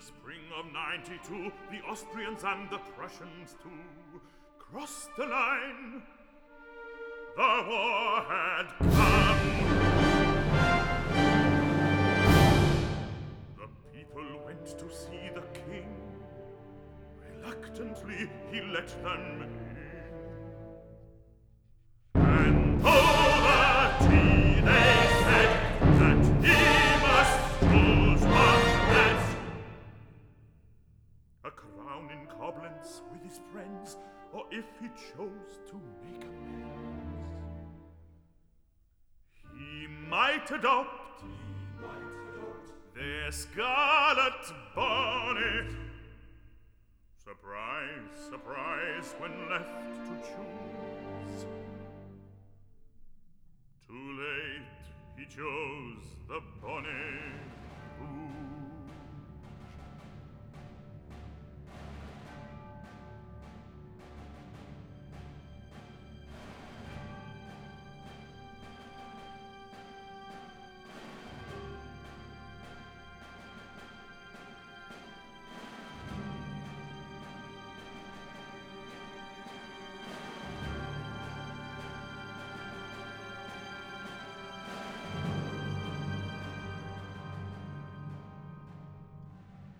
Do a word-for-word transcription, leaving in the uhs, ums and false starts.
spring of ninety-two, the Austrians and the Prussians too crossed the line. The war had come. The people went to see the king. Reluctantly he let them in. And though the tea they said that he must choose one best, a crown in Koblenz with his friends, or if he chose to make amends, he might adopt, he might adopt their scarlet bonnet. Surprise, surprise, when left to choose. Too late he chose the bonnet.